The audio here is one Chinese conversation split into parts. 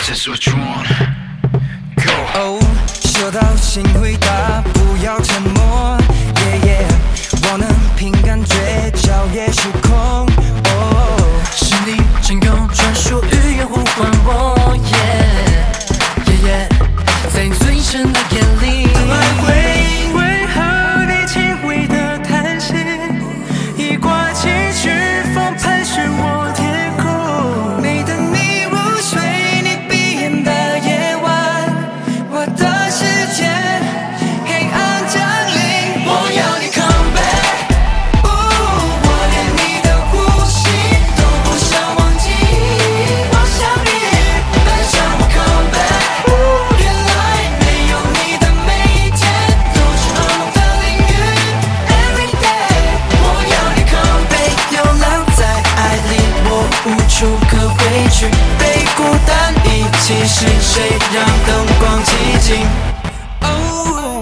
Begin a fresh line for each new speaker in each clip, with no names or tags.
Just what you want. Go.
哦，说到请回答，不要沉默。我能凭感觉超越时空。哦，
是你真用专属语言呼唤我。在最深的夜里，
为何你轻微的叹息，已刮起飓风盘旋我天空。
每当你入睡，你闭眼的夜晚，我的世界黑暗降临。我要你 come back， 我连你的呼吸都不想忘记。我想你，带上我 come back， 原来没有你的每一天都是噩梦的领域。Every day， 我要你 come back， 流浪在爱里，我无处可回去。被孤单遗弃，是谁让灯光寂静？哦，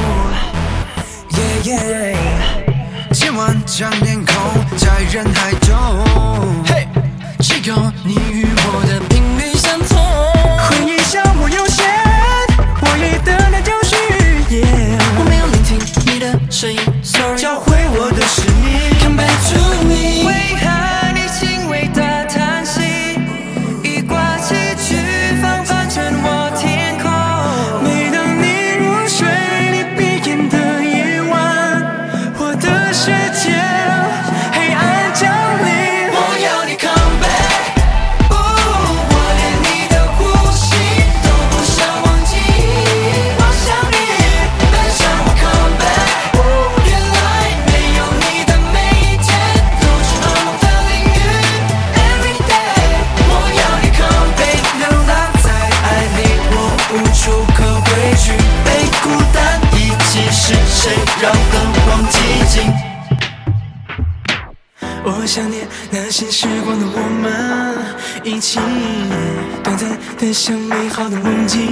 千万张脸孔在人海中，
嘿，只有你与我的频率相同。
回忆像我有限，我也等待就是预言。
我没有聆听你的声音 ，sorry。
教会我的是你
Come back to me。
为何你轻微的叹息，已刮起飓风翻成我天空。
每当你入睡，你闭眼的夜晚，我的世界黑暗降临。
我要你 come back， 我连你的呼吸都不想忘记。我想你，带上我 come back， 原来没有你的每一天都是噩梦的领域。Every day， 我要你 come back， 流浪在爱里，我无处可回去。被孤单遗弃，是谁让灯光寂静？
我想念那些时光的我们，一起短暂的像美好的梦境。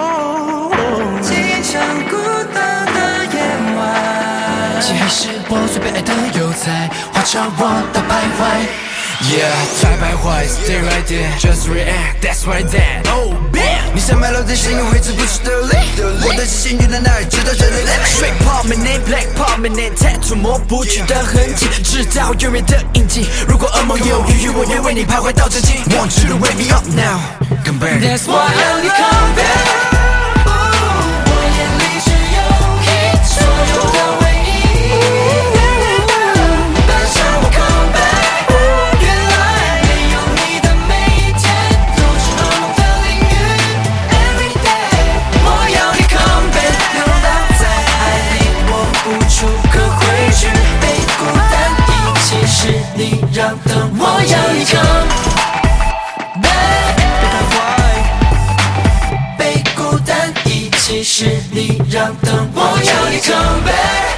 经常孤单的夜晚，
漆黑是我最被爱的邮菜，画着我的徘徊。
Yeah， 太徘徊 ，Stay right there，Just react，That's right there。Oh bam， 你像麦乐的声音挥之不去的力，我的心原在哪里？直到这里。Straight prominent，Black prominent，Tattoo 抹不去的痕迹，直到永远的印记。如果噩梦有余裕，我愿为你徘徊到真经。Want you to wake me up now，Come back。
That's why I need come back。我眼里只有你所有的唯一。带上我 come back， 原来没有你的每一天都是噩梦的领域。Every day， 我要你 come back， 流浪在爱里，我无处可回去。被孤单遗弃，是你让灯光寂静。我要你 come back， 被孤单遗弃，是你让灯光寂静。我要你 come back。